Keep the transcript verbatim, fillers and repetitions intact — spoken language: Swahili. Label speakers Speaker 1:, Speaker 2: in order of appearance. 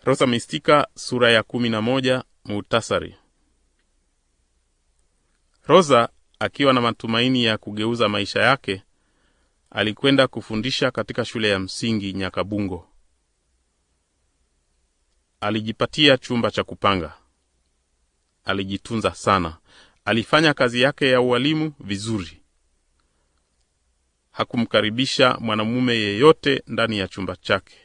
Speaker 1: Rosa Mistika sura ya kumi na moja, muhtasari. Rosa, akiwa na matumaini ya kugeuza maisha yake, alikwenda kufundisha katika shule ya msingi Nyakabungo. Alijipatia chumba cha kupanga. Alijitunza sana. Alifanya kazi yake ya ualimu vizuri. Hakumkaribisha mwanamume yeyote ndani ya chumba chake.